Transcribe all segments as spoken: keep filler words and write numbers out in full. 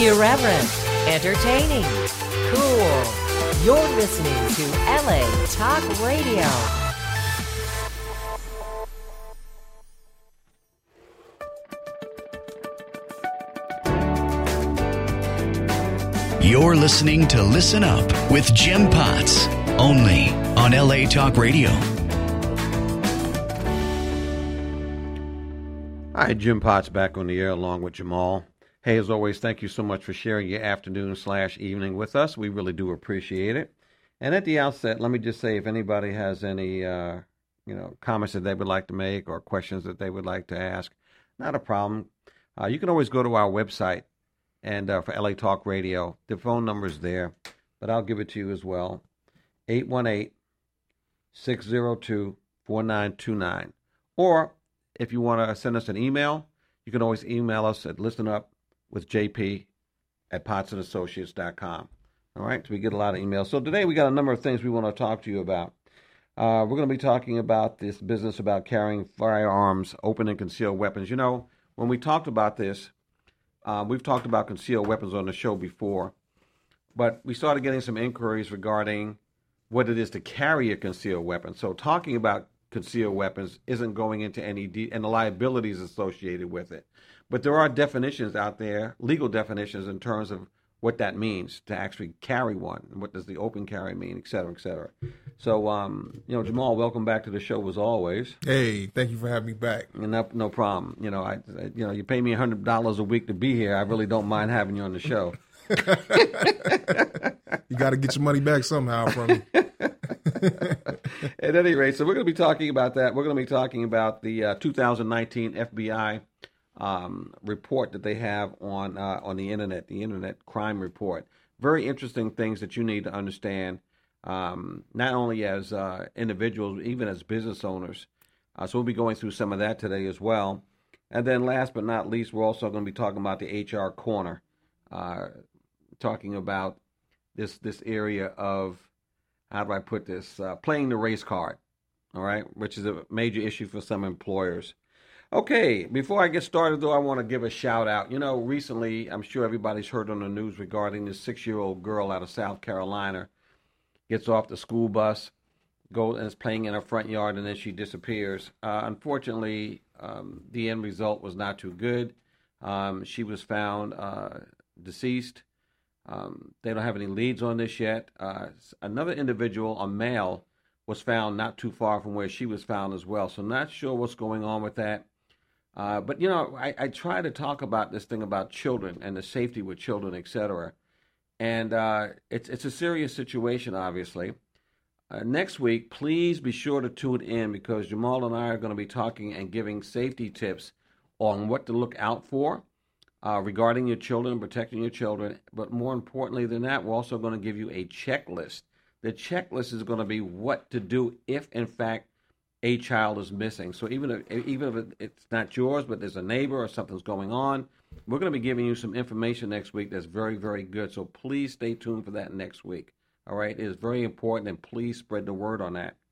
Irreverent, entertaining, cool. You're listening to L A Talk Radio. You're listening to Listen Up with Jim Potts, only on L A Talk Radio. Hi, Jim Potts back on the air along with Jamal. Hey, as always, thank you so much for sharing your afternoon slash evening with us. We really do appreciate it. And at the outset, let me just say, if anybody has any, uh, you know, comments that they would like to make or questions that they would like to ask, not a problem. Uh, you can always go to our website and uh, for L A Talk Radio. The phone number is there, but I'll give it to you as well. eight one eight, six zero two, four nine two nine. Or if you want to send us an email, you can always email us at listenup with J P at potts and associates dot com. All right, so we get a lot of emails. So today we got a number of things we want to talk to you about. Uh, we're going to be talking about this business about carrying firearms, open and concealed weapons. You know, when we talked about this, uh, we've talked about concealed weapons on the show before, but we started getting some inquiries regarding what it is to carry a concealed weapon. So talking about concealed weapons isn't going into any de- and the liabilities associated with it. But there are definitions out there, legal definitions in terms of what that means to actually carry one. What does the open carry mean, et cetera, et cetera. So, um, you know, Jamal, welcome back to the show as always. Hey, thank you for having me back. No, no problem. You know, I, I you know, you pay me a hundred dollars a week to be here. I really don't mind having you on the show. You got to get your money back somehow from me. At any rate, so we're going to be talking about that. We're going to be talking about the uh, two thousand nineteen F B I um, report that they have on uh, on the internet, the Internet Crime Report. Very interesting things that you need to understand, um, not only as uh, individuals, even as business owners. Uh, so we'll be going through some of that today as well. And then last but not least, we're also going to be talking about the H R Corner, uh, talking about this this area of, how do I put this, uh, playing the race card, all right, which is a major issue for some employers. Okay, before I get started, though, I want to give a shout out. You know, recently, I'm sure everybody's heard on the news regarding this six-year-old girl out of South Carolina, gets off the school bus, goes and is playing in her front yard, and then she disappears. Uh, unfortunately, um, the end result was not too good. Um, she was found uh, deceased. Um, they don't have any leads on this yet. Uh, another individual, a male, was found not too far from where she was found as well. So not sure what's going on with that. Uh, but, you know, I, I try to talk about this thing about children and the safety with children, et cetera. And uh, it's, it's a serious situation, obviously. Uh, next week, please be sure to tune in because Jamal and I are going to be talking and giving safety tips on what to look out for. Uh, regarding your children, protecting your children. But more importantly than that, we're also going to give you a checklist. The checklist is going to be what to do if, in fact, a child is missing. So even if, even if it's not yours, but there's a neighbor or something's going on, we're going to be giving you some information next week that's very, very good. So please stay tuned for that next week. All right? It is very important, and please spread the word on that.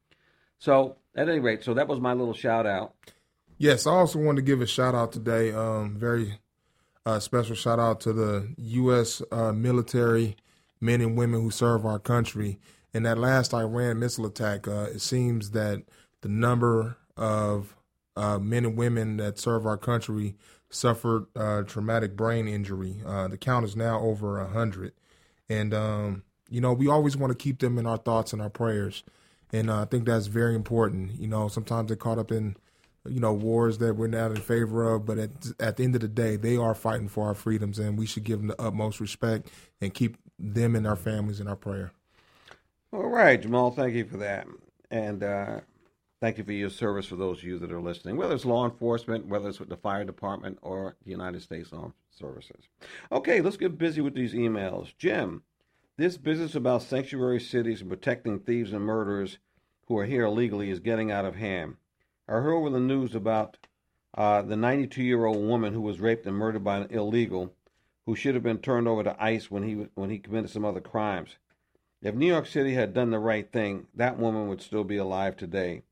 So at any rate, so that was my little shout out. Yes, I also want to give a shout out today. Um, very... A uh, special shout out to the U S uh, military men and women who serve our country. In that last Iran missile attack, uh, it seems that the number of uh, men and women that serve our country suffered uh, traumatic brain injury. Uh, the count is now over one hundred. And, um, you know, we always want to keep them in our thoughts and our prayers. And uh, I think that's very important. You know, sometimes they're caught up in you know, wars that we're not in favor of, but at, at the end of the day, they are fighting for our freedoms, and we should give them the utmost respect and keep them and our families in our prayer. All right, Jamal, thank you for that. And uh, thank you for your service for those of you that are listening, whether it's law enforcement, whether it's with the fire department or the United States Armed Services. Okay, let's get busy with these emails. Jim, this business about sanctuary cities and protecting thieves and murderers who are here illegally is getting out of hand. I heard over the news about uh, the ninety-two-year-old woman who was raped and murdered by an illegal who should have been turned over to ICE when he when he committed some other crimes. If New York City had done the right thing, that woman would still be alive today.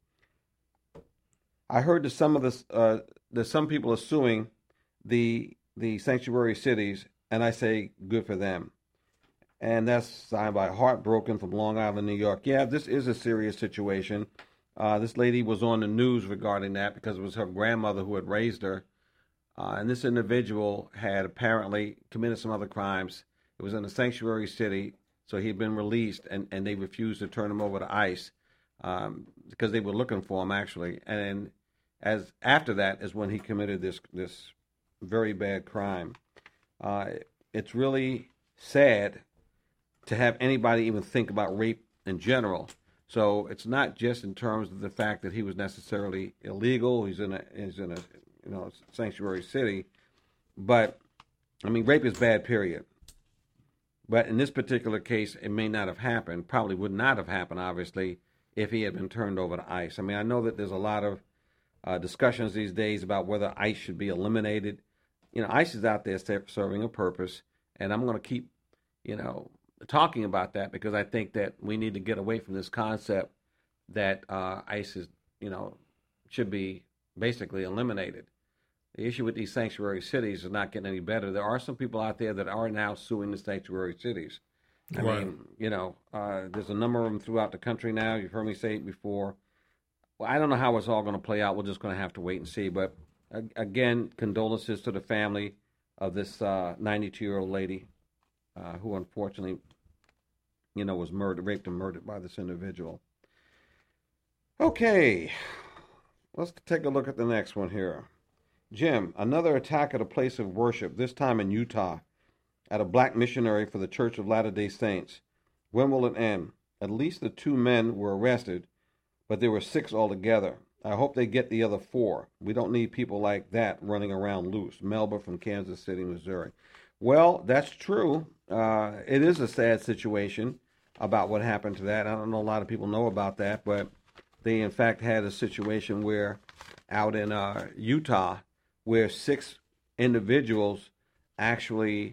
I heard that some of the uh, that some people are suing the the sanctuary cities and I say good for them. And that's signed by Heartbroken from Long Island, New York. Yeah, this is a serious situation. Uh, this lady was on the news regarding that because it was her grandmother who had raised her. Uh, and this individual had apparently committed some other crimes. It was in a sanctuary city, so he had been released, and, and they refused to turn him over to ICE um, because they were looking for him, actually. And as after that is when he committed this this very bad crime. Uh, it's really sad to have anybody even think about rape in general. So it's not just in terms of the fact that he was necessarily illegal. He's in a he's in a you know sanctuary city, but I mean rape is bad. Period. But in this particular case, it may not have happened. Probably would not have happened, obviously, if he had been turned over to ICE. I mean, I know that there's a lot of uh, discussions these days about whether ICE should be eliminated. You know, ICE is out there serving a purpose, and I'm going to keep, you know, talking about that because I think that we need to get away from this concept that uh, ICE is, you know, should be basically eliminated. The issue with these sanctuary cities is not getting any better. There are some people out there that are now suing the sanctuary cities. I right. mean, you know, uh, there's a number of them throughout the country now. You've heard me say it before. Well, I don't know how it's all going to play out. We're just going to have to wait and see. But uh, again, condolences to the family of this uh, ninety-two-year-old lady uh, who unfortunately, you know, was murdered, raped and murdered by this individual. Okay, let's take a look at the next one here. Jim, another attack at a place of worship, this time in Utah, at a black missionary for the Church of Latter-day Saints. When will it end? At least the two men were arrested, but there were six altogether. I hope they get the other four. We don't need people like that running around loose. Melba from Kansas City, Missouri. Well, that's true. Uh, it is a sad situation about what happened to that. I don't know a lot of people know about that, but they, in fact, had a situation where out in uh, Utah, where six individuals actually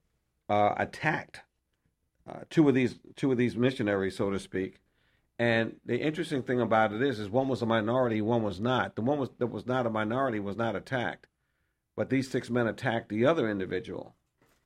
uh, attacked uh, two of these two of these missionaries, so to speak. And the interesting thing about it is, is one was a minority, one was not. The one was, that was not a minority was not attacked, but these six men attacked the other individual.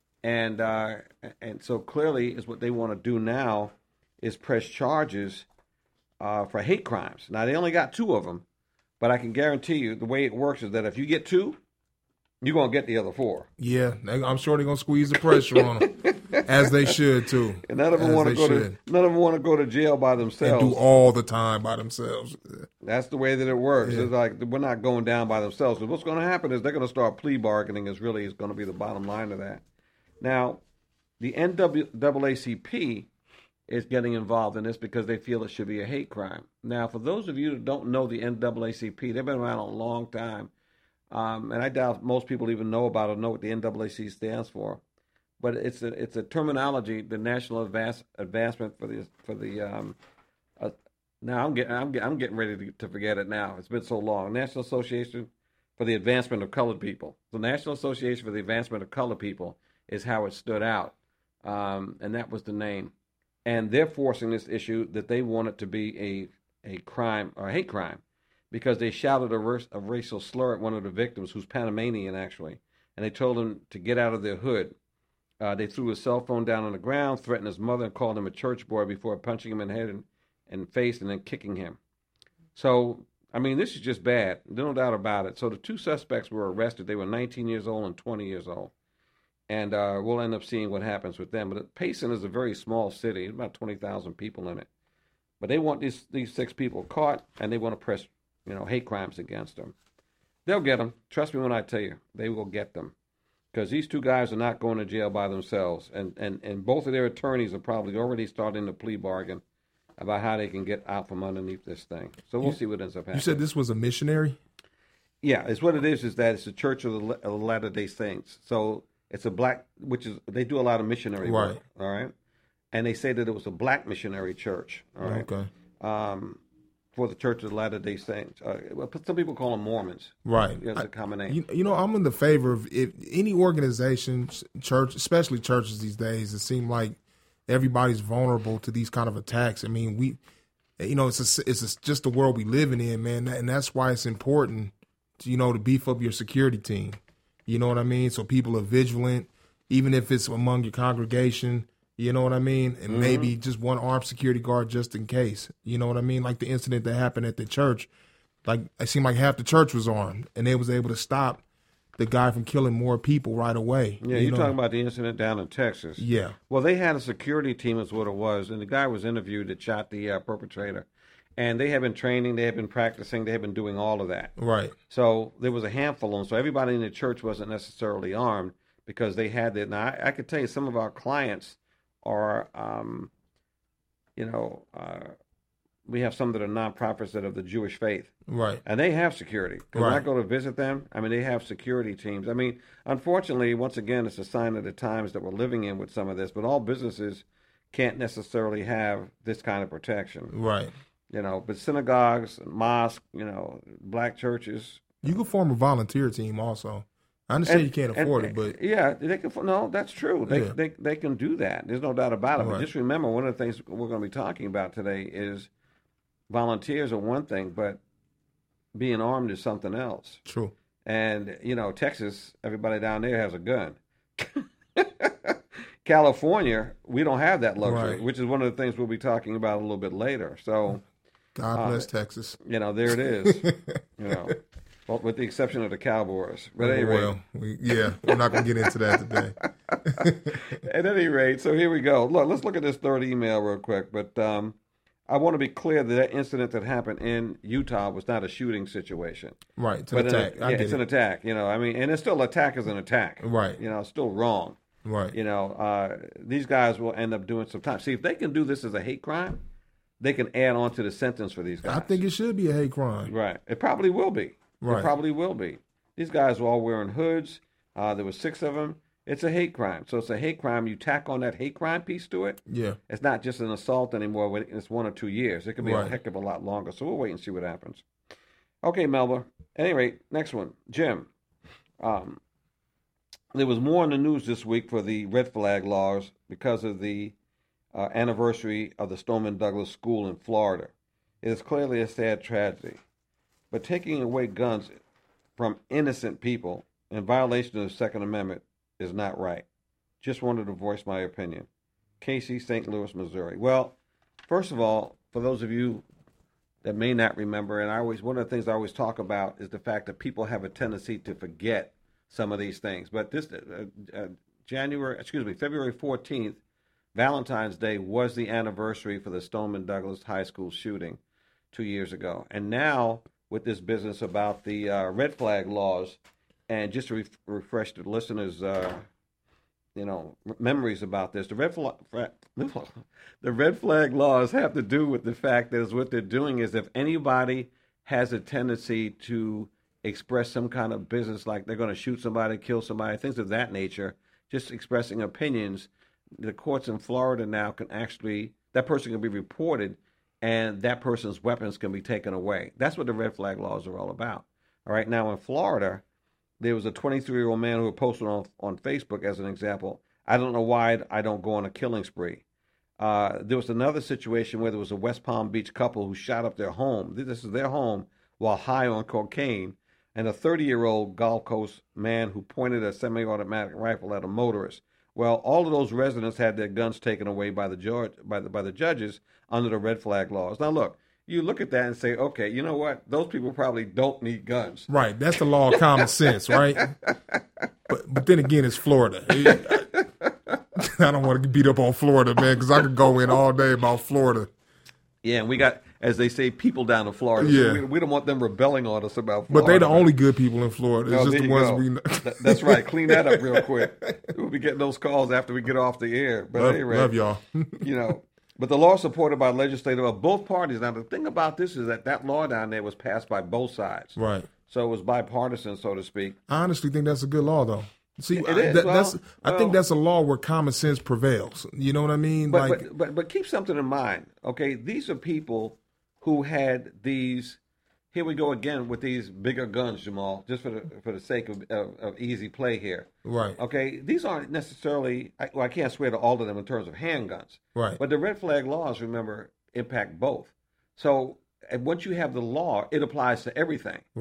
And uh, and so clearly, is what they want to do now is press charges uh, for hate crimes. Now they only got two of them. But I can guarantee you the way it works is that if you get two, you're going to get the other four. Yeah, I'm sure they're going to squeeze the pressure on them, as they should, too. And none of them want to go to none of them want to go to jail by themselves. And do all the time by themselves. That's the way that it works. Yeah. It's like we're not going down by themselves. So what's going to happen is they're going to start plea bargaining is really is going to be the bottom line of that. Now, the N double A C P is getting involved in this because they feel it should be a hate crime. Now, for those of you that don't know the N double A C P, they've been around a long time, um, and I doubt most people even know about or know what the N double A C P stands for. But it's a it's a terminology, the National Advance, Advancement for the for the. Um, uh, now I'm getting I'm I'm getting ready to, to forget it now. It's been so long. National Association for the Advancement of Colored People. The National Association for the Advancement of Colored People is how it stood out, um, and that was the name. And they're forcing this issue that they want it to be a a crime or a hate crime because they shouted a, race, a racial slur at one of the victims, who's Panamanian actually, and they told him to get out of their hood. Uh, they threw his cell phone down on the ground, threatened his mother, and called him a church boy before punching him in the head and, and face and then kicking him. So, I mean, this is just bad. There's no doubt about it. So the two suspects were arrested. They were nineteen years old and twenty years old. And uh, we'll end up seeing what happens with them. But Payson is a very small city, about twenty thousand people in it. But they want these these six people caught, and they want to press, you know, hate crimes against them. They'll get them. Trust me when I tell you, they will get them, because these two guys are not going to jail by themselves, and and and both of their attorneys are probably already starting the plea bargain about how they can get out from underneath this thing. So we'll you, see what ends up happening. You said this was a missionary? Yeah, it's what it is. Is that it's the Church of the, of the Latter-day Saints. So. It's a black, which is, they do a lot of missionary work, right. All right? And they say that it was a black missionary church, all right? Okay. Um, for the Church of the Latter-day Saints. Uh, some people call them Mormons. Right. It's a common name. You, you know, I'm in the favor of if any organization, church, especially churches these days, it seems like everybody's vulnerable to these kind of attacks. I mean, we, you know, it's a, it's a, just the world we living in, man, and that's why it's important, to, you know, to beef up your security team. You know what I mean? So people are vigilant. even if it's among your congregation, you know what I mean? And Mm-hmm. maybe just one armed security guard just in case, you know what I mean? Like the incident that happened at the church, like it seemed like half the church was armed and they was able to stop the guy from killing more people right away. Yeah, you you're know? talking about the incident down in Texas. Yeah. Well, they had a security team is what it was, and the guy was interviewed that shot the uh, perpetrator. And they had been training, they had been practicing, they had been doing all of that. Right. So there was a handful of them. So everybody in the church wasn't necessarily armed because they had that. Now, I, I could tell you some of our clients are, um, you know, uh, we have some that are nonprofits that are of the Jewish faith. Right. And they have security. 'Cause when I Right. go to visit them, I mean, they have security teams. I mean, unfortunately, once again, it's a sign of the times that we're living in with some of this, but all businesses can't necessarily have this kind of protection. Right. You know, but synagogues, mosques, you know, black churches. You can form a volunteer team also. I understand you can't afford and, it, but yeah, they can. No, that's true. They, Yeah. they they can do that. There's no doubt about it. But Right. just remember, one of the things we're going to be talking about today is volunteers are one thing, but being armed is something else. true. And you know, Texas, everybody down there has a gun. California, we don't have that luxury, Right. which is one of the things we'll be talking about a little bit later. So, God bless Texas. you know, there it is. you know, well, with the exception of the Cowboys. But at any rate, well, we, yeah, we're not going to get into that today. at any rate, so here we go. Look, let's look at this third email real quick. But um, I want to be clear that that incident that happened in Utah was not a shooting situation. Right, it's an But an- attack. I yeah, get it's it. an attack. You know, I mean, and it's still attack is an attack. Right. You know, it's still wrong. Right. You know, uh, these guys will end up doing some time. See, if they can do this as a hate crime, they can add on to the sentence for these guys. I think it should be a hate crime. Right. It probably will be. It Right. probably will be. These guys were all wearing hoods. Uh, there was six of them. It's a hate crime. So it's a hate crime. You tack on that hate crime piece to it. Yeah. It's not just an assault anymore. When it's one or two years. It could be Right. a heck of a lot longer. So we'll wait and see what happens. Okay, Melba. At any rate, next one. Jim. Um, there was more in the news this week for the red flag laws because of the uh, anniversary of the Stoneman Douglas School in Florida. It is clearly a sad tragedy. But taking away guns from innocent people in violation of the Second Amendment is not right. Just wanted to voice my opinion. Casey, Saint Louis, Missouri. Well, first of all, for those of you that may not remember, and I always one of the things I always talk about is the fact that people have a tendency to forget some of these things. But this uh, uh, January, excuse me, February fourteenth, Valentine's Day was the anniversary for the Stoneman Douglas High School shooting two years ago. And now with this business about the uh, red flag laws, and just to re- refresh the listeners, uh, you know, memories about this, the red flag, the red flag laws have to do with the fact that is what they're doing is if anybody has a tendency to express some kind of business, like they're going to shoot somebody, kill somebody, things of that nature, just expressing opinions, the courts in Florida now can actually, that person can be reported and that person's weapons can be taken away. That's what the red flag laws are all about. All right, now in Florida, there was a twenty-three-year-old man who had posted on, on Facebook as an example, I don't know why I don't go on a killing spree. Uh, there was another situation where there was a West Palm Beach couple who shot up their home. This is their home while high on cocaine. And a thirty-year-old Gulf Coast man who pointed a semi-automatic rifle at a motorist. Well, all of those residents had their guns taken away by the judge, by the by the judges under the red flag laws. Now, look, you look at that and say, okay, you know what? Those people probably don't need guns. Right. That's the law of common sense, right? But but then again, it's Florida. I don't want to beat up on Florida, man, because I could go in all day about Florida. Yeah, and we got, as they say, people down in Florida. So Yeah. we, we don't want them rebelling on us about Florida. But they the only good people in Florida. It's Oh, just there the you ones go. we know. Th- That's right. Clean that up real quick. We'll be getting those calls after we get off the air. But Love, anyway, love y'all. you know, but the law is supported by legislative of both parties. Now, the thing about this is that that law down there was passed by both sides. Right. So it was bipartisan, so to speak. I honestly think that's a good law, though. See, It I, is. that- Well, that's I well- think that's a law where common sense prevails. You know what I mean? But, like, but, but, but keep something in mind, okay? These are people who had these, here we go again with these bigger guns, Jamal, just for the, for the sake of, of, of easy play here. right, Okay, these aren't necessarily, I, well, I can't swear to all of them in terms of handguns. right, But the red flag laws, remember, impact both. So and once you have the law, it applies to everything. right.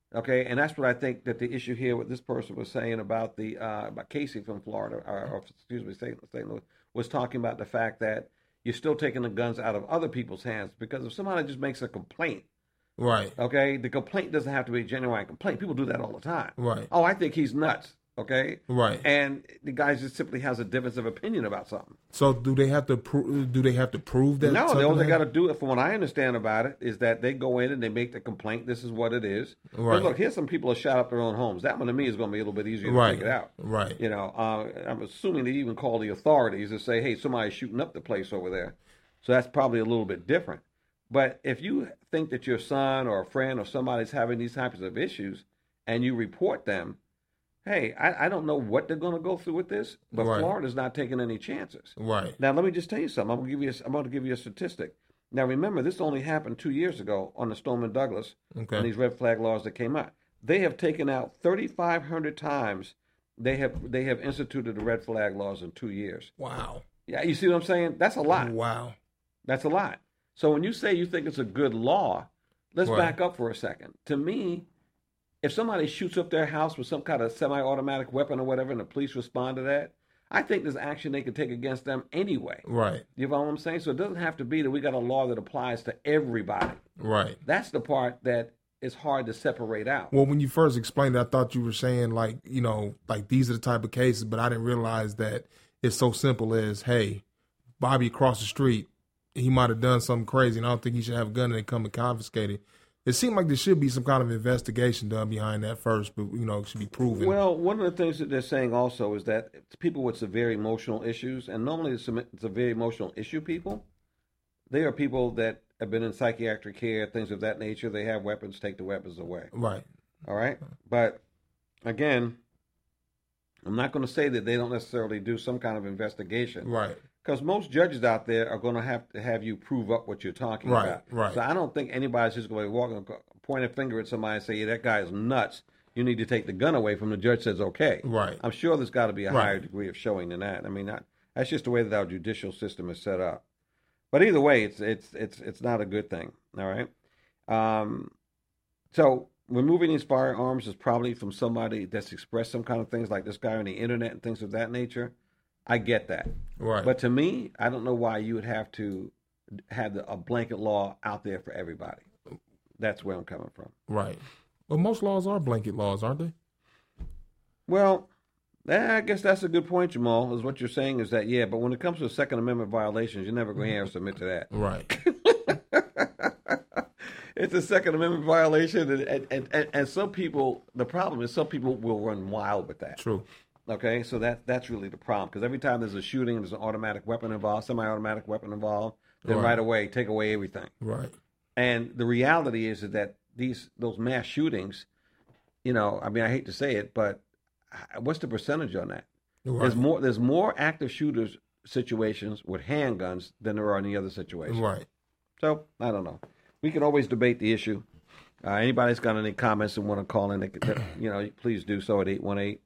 Okay, and that's what I think that the issue here, what this person was saying about the uh, about Casey from Florida, or, or excuse me, Saint Louis, was talking about the fact that you're still taking the guns out of other people's hands, because if somebody just makes a complaint, right? Okay, the complaint doesn't have to be a genuine complaint. People do that all the time, right? Oh, I think he's nuts. Okay, right. And the guy just simply has a difference of opinion about something. So do they have to pro- do they have to prove that? No, all they got to do it, from what I understand about it, is that they go in and they make the complaint. This is what it is. Right. Look, here's some people that shot up their own homes. That one to me is going to be a little bit easier to right. figure it out. Right. You know, uh, I'm assuming they even call the authorities and say, "Hey, somebody's shooting up the place over there." So that's probably a little bit different. But if you think that your son or a friend or somebody's having these types of issues and you report them, hey, I, I don't know what they're going to go through with this, but right. Florida's not taking any chances. Right. Now, let me just tell you something. I'm going to give you a, I'm going to give you a statistic. Now, remember, this only happened two years ago on the Stoneman Douglas, okay. on these red flag laws that came out. They have taken out thirty-five hundred times. They have they have instituted the red flag laws in two years. Wow. Yeah, you see what I'm saying? That's a lot. Wow. That's a lot. So when you say you think it's a good law, let's right. back up for a second. To me, if somebody shoots up their house with some kind of semi-automatic weapon or whatever, and the police respond to that, I think there's action they can take against them anyway. Right. You know what I'm saying? So it doesn't have to be that we got a law that applies to everybody. Right. That's the part that is hard to separate out. Well, when you first explained it, I thought you were saying, like, you know, like these are the type of cases, but I didn't realize that it's so simple as, hey, Bobby across the street, he might have done something crazy, and I don't think he should have a gun, and they come and confiscate it. It seemed like there should be some kind of investigation done behind that first, but, you know, it should be proven. Well, one of the things that they're saying also is that people with severe emotional issues, and normally the severe emotional issue people, they are people that have been in psychiatric care, things of that nature. They have weapons, take the weapons away. Right. All right? But, again, I'm not going to say that they don't necessarily do some kind of investigation. Right. Because most judges out there are going to have to have you prove up what you're talking right, about. Right. So I don't think anybody's just going to walk and point a finger at somebody and say, yeah, that guy is nuts. You need to take the gun away from the judge says, okay. Right. I'm sure there's got to be a right. higher degree of showing than that. I mean, that, that's just the way that our judicial system is set up. But either way, it's it's it's it's not a good thing. All right. Um, so removing these firearms is probably from somebody that's expressed some kind of things like this guy on the internet and things of that nature. I get that. Right. But to me, I don't know why you would have to have the, a blanket law out there for everybody. That's where I'm coming from. Right. Well, most laws are blanket laws, aren't they? Well, I guess that's a good point, Jamal, is what you're saying is that, yeah, but when it comes to Second Amendment violations, you're never going to have to submit to that. Right. It's a Second Amendment violation, and, and, and, and some people, the problem is some people will run wild with that. True. Okay, so that that's really the problem, because every time there's a shooting, there's an automatic weapon involved, semi-automatic weapon involved, then right. right away take away everything. Right. And the reality is that these those mass shootings, you know, I mean, I hate to say it, but what's the percentage on that? Right. There's more there's more active shooters situations with handguns than there are in the other situations. Right. So I don't know. We can always debate the issue. Uh, anybody's got any comments and want to call in, they can, you know, please do so at eight one eight,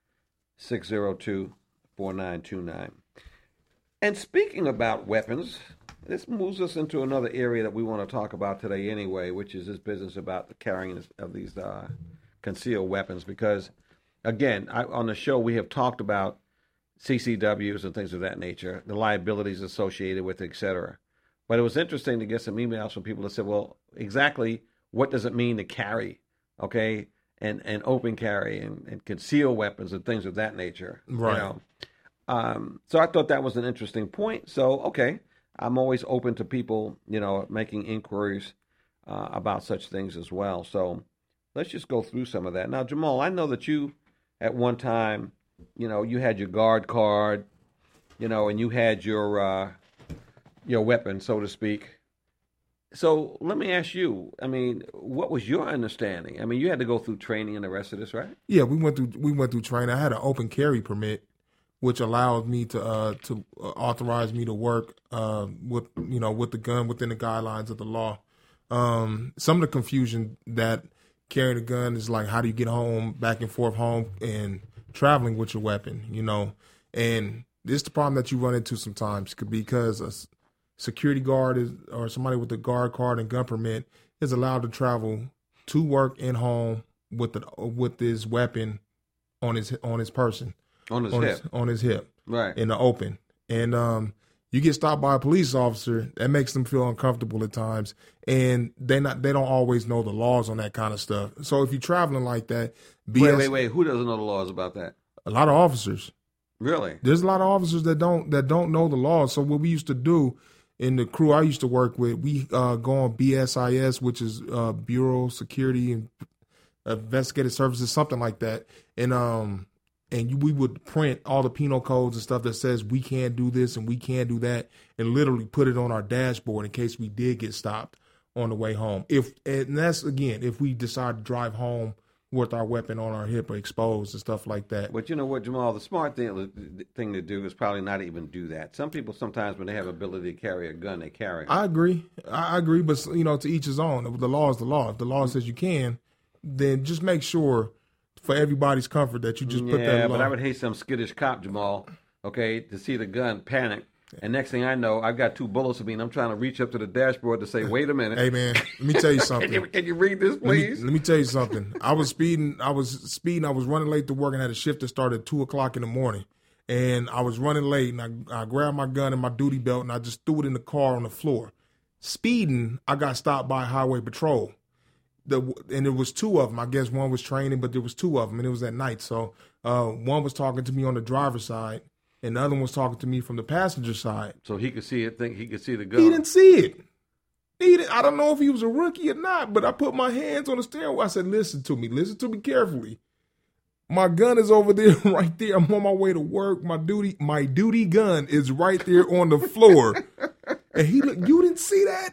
six zero two, four nine two nine. And speaking about weapons, this moves us into another area that we want to talk about today anyway, which is this business about the carrying of these uh, concealed weapons. Because, again, I, on the show we have talked about C C Ws and things of that nature, the liabilities associated with it, et cetera. But it was interesting to get some emails from people that said, well, exactly what does it mean to carry, okay, and, and open carry and, and conceal weapons and things of that nature. Right. You know? Um, so I thought that was an interesting point. So, okay, I'm always open to people, you know, making inquiries uh, about such things as well. So let's just go through some of that. Now, Jamal, I know that you, at one time, you know, you had your guard card, you know, and you had your uh, your weapon, so to speak. So let me ask you, I mean, what was your understanding? I mean, you had to go through training and the rest of this, right? Yeah, we went through we went through training. I had an open carry permit, which allowed me to uh, to uh, authorize me to work uh, with you know with the gun within the guidelines of the law. Um, some of the confusion that carrying a gun is like, how do you get home, back and forth home, and traveling with your weapon, you know? And this is the problem that you run into sometimes, because a security guard is or somebody with a guard card and gun permit is allowed to travel to work and home with the with his weapon on his on his person, on his on hip, his, on his hip, right, in the open. And um, you get stopped by a police officer, that makes them feel uncomfortable at times, and they not they don't always know the laws on that kind of stuff. So if you're traveling like that, B S, wait, wait, wait, who doesn't know the laws about that? A lot of officers. Really? There's a lot of officers that don't that don't know the laws. So what we used to do in the crew I used to work with, we uh, go on B S I S, which is uh, Bureau of Security and Investigative Services, something like that, and um. And we would print all the penal codes and stuff that says we can't do this and we can't do that, and literally put it on our dashboard in case we did get stopped on the way home. If and that's again, if we decide to drive home with our weapon on our hip or exposed and stuff like that. But you know what, Jamal, the smart thing thing to do is probably not even do that. Some people sometimes when they have ability to carry a gun, they carry it. I agree. I agree, but you know, to each his own. The law is the law. If the law says you can, then just make sure, for everybody's comfort, that you just yeah, put that. Yeah, but law. I would hate some skittish cop, Jamal, okay, to see the gun, panic, and next thing I know, I've got two bullets in me, and I'm trying to reach up to the dashboard to say, wait a minute. Hey, man, let me tell you something. can, you, can you read this, please? Let me, let me tell you something. I was speeding. I was speeding. I was running late to work and had a shift that started at two o'clock in the morning. And I was running late, and I, I grabbed my gun and my duty belt, and I just threw it in the car on the floor. Speeding, I got stopped by Highway Patrol. The, and there was two of them. I guess one was training, but there was two of them, and it was at night. So uh, one was talking to me on the driver's side, and the other one was talking to me from the passenger side. So he could see it. Think he could see the gun. He didn't see it. He didn't, I don't know if he was a rookie or not, but I put my hands on the steering wheel. I said, "Listen to me. Listen to me carefully. My gun is over there, right there. I'm on my way to work. My duty, my duty gun is right there on the floor." And he looked, "You didn't see that?"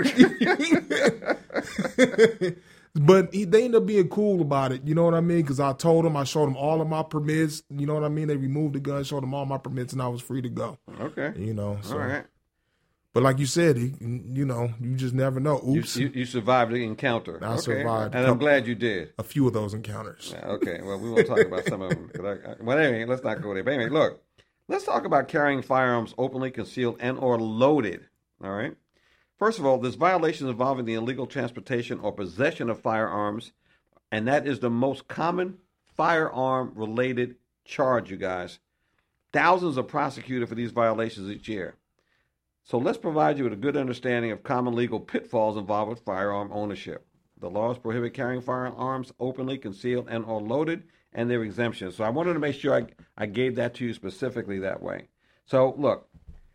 But he, they ended up being cool about it. You know what I mean? Because I told them, I showed them all of my permits. You know what I mean? They removed the gun, showed them all my permits, and I was free to go. Okay. You know. So. All right. But like you said, he, you know, you just never know. Oops. You, you, you survived the encounter. I okay. survived. And I'm glad you did. A few of those encounters. Yeah, okay. Well, we won't talk about some of them. I, I, well, anyway, let's not go there. But anyway, look. Let's talk about carrying firearms openly, concealed, and or loaded. All right? First of all, there's violations involving the illegal transportation or possession of firearms, and that is the most common firearm-related charge, you guys. Thousands are prosecuted for these violations each year. So let's provide you with a good understanding of common legal pitfalls involved with firearm ownership. The laws prohibit carrying firearms openly, concealed, and or loaded, and their exemptions. So I wanted to make sure I, I gave that to you specifically that way. So look,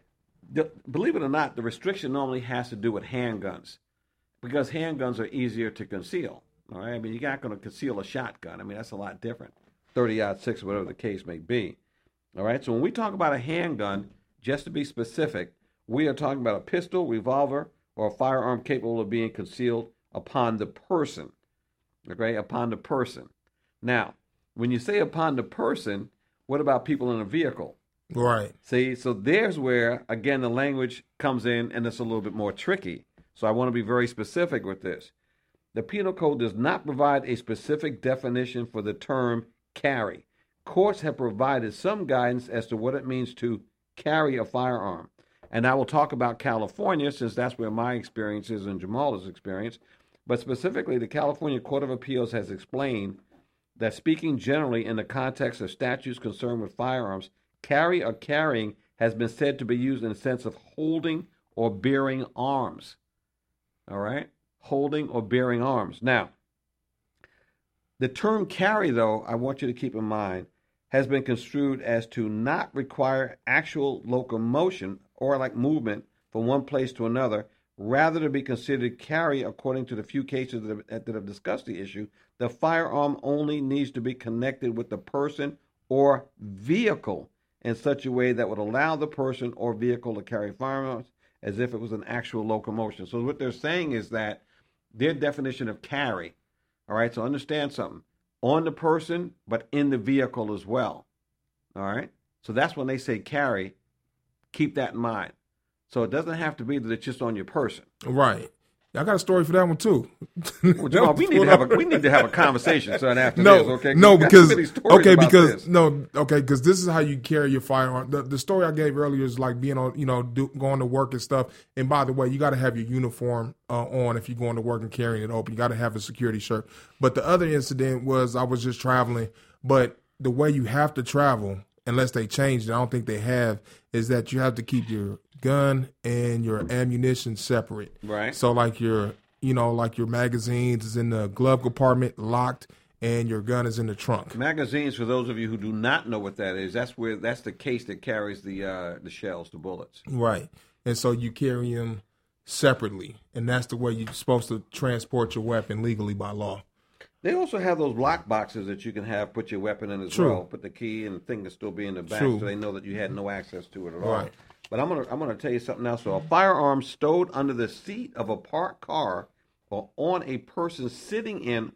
the, believe it or not, the restriction normally has to do with handguns, because handguns are easier to conceal. All right, I mean, you're not going to conceal a shotgun. I mean, that's a lot different. thirty aught six, whatever the case may be. All right, so when we talk about a handgun, just to be specific, we are talking about a pistol, revolver, or a firearm capable of being concealed upon the person. Okay, upon the person. Now, when you say upon the person, what about people in a vehicle? Right. See, so there's where, again, the language comes in, and it's a little bit more tricky. So I want to be very specific with this. The Penal Code does not provide a specific definition for the term carry. Courts have provided some guidance as to what it means to carry a firearm. And I will talk about California, since that's where my experience is and Jamal's experience. But specifically, the California Court of Appeals has explained that speaking generally in the context of statutes concerned with firearms, carry or carrying has been said to be used in the sense of holding or bearing arms. All right? Holding or bearing arms. Now, the term carry, though, I want you to keep in mind, has been construed as to not require actual locomotion or like movement from one place to another, rather to be considered carry according to the few cases that have, that have discussed the issue. The firearm only needs to be connected with the person or vehicle in such a way that would allow the person or vehicle to carry firearms as if it was an actual locomotion. So what they're saying is that their definition of carry, all right, so understand something, on the person, but in the vehicle as well, all right? So that's when they say carry, keep that in mind. So it doesn't have to be that it's just on your person. Right. I got a story for that one too. Well, Jamal, we need to have a we need to have a conversation, son. After no, this, okay? No, We've got because too many stories okay, about because this. no, okay, because this is how you carry your firearm. The, the story I gave earlier is like being on, you know, do, going to work and stuff. And by the way, you got to have your uniform uh, on if you're going to work and carrying it open. You got to have a security shirt. But the other incident was I was just traveling, but the way you have to travel, unless they changed it, I don't think they have, is that you have to keep your gun and your ammunition separate. Right. So like your You know, like your magazines is in the glove compartment locked and your gun is in the trunk. Magazines, for those of you who do not know what that is, that's where that's the case that carries the uh, the shells, the bullets. Right. And so you carry them separately, and that's the way you're supposed to transport your weapon legally by law. They also have those lock boxes that you can have put your weapon in as True. well. Put the key and the thing can still be in the back, True. so they know that you had no access to it at all. Right. But I'm gonna I'm gonna tell you something else. So a firearm stowed under the seat of a parked car or on a person sitting in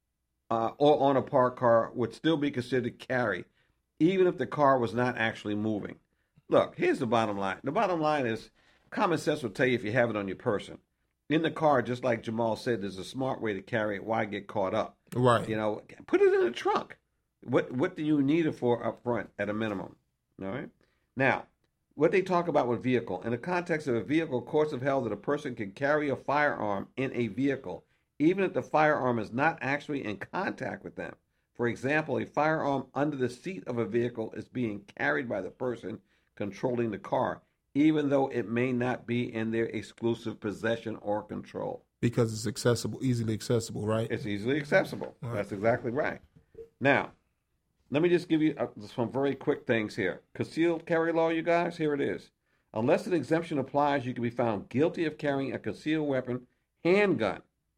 uh, or on a parked car would still be considered carry, even if the car was not actually moving. Look, here's the bottom line. The bottom line is common sense will tell you if you have it on your person. In the car, just like Jamal said, there's a smart way to carry it. Why get caught up? Right. You know, put it in the trunk. What what do you need it for up front at a minimum? All right. Now, what they talk about with vehicle. In the context of a vehicle, courts have held that a person can carry a firearm in a vehicle, even if the firearm is not actually in contact with them. For example, a firearm under the seat of a vehicle is being carried by the person controlling the car, even though it may not be in their exclusive possession or control. Because it's accessible, easily accessible, right? It's easily accessible. Right. That's exactly right. Now, let me just give you uh, some very quick things here. Concealed carry law, you guys, here it is. Unless an exemption applies, you can be found guilty of carrying a concealed weapon, handgun,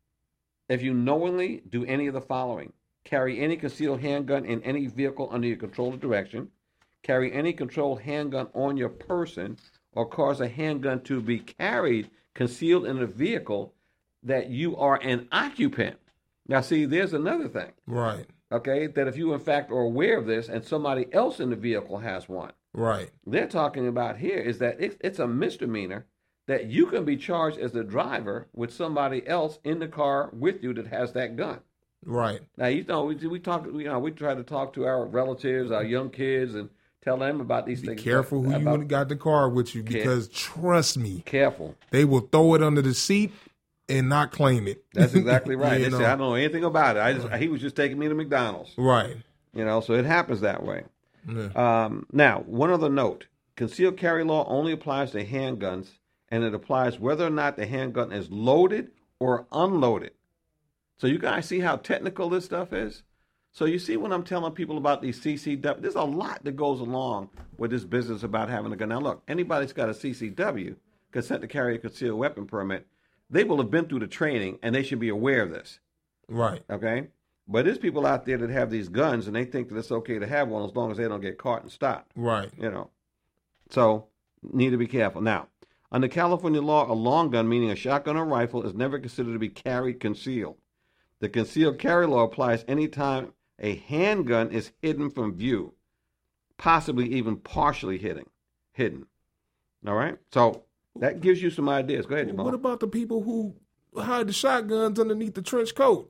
if you knowingly do any of the following. Carry any concealed handgun in any vehicle under your control or direction. Carry any controlled handgun on your person, or cause a handgun to be carried concealed in a vehicle that you are an occupant. Now, see, there's another thing. Right. Okay, that if you in fact are aware of this and somebody else in the vehicle has one, Right. they're talking about here is that it, it's a misdemeanor that you can be charged as the driver with somebody else in the car with you that has that gun. Right. Now, you know, we, we talk, you know, we try to talk to our relatives, our young kids, and tell them about these Be things. careful who about, you got the car with you, because trust me, Careful. they will throw it under the seat and not claim it. That's exactly right. You They know? say, I don't know anything about it. I just, he was just taking me to McDonald's. Right. You know, so it happens that way. Yeah. Um, now, one other note. Concealed carry law only applies to handguns, and it applies whether or not the handgun is loaded or unloaded. So you guys see how technical this stuff is? So you see when I'm telling people about these C C W, there's a lot that goes along with this business about having a gun. Now, look, anybody's got a C C W, consent to carry a concealed weapon permit, they will have been through the training, and they should be aware of this. Right. Okay? But there's people out there that have these guns, and they think that it's okay to have one as long as they don't get caught and stopped. Right. You know. So, need to be careful. Now, under California law, a long gun, meaning a shotgun or rifle, is never considered to be carried concealed. The concealed carry law applies anytime a handgun is hidden from view, possibly even partially hidden. Hidden. All right? So, that gives you some ideas. Go ahead, Jamal. What about the people who hide the shotguns underneath the trench coat?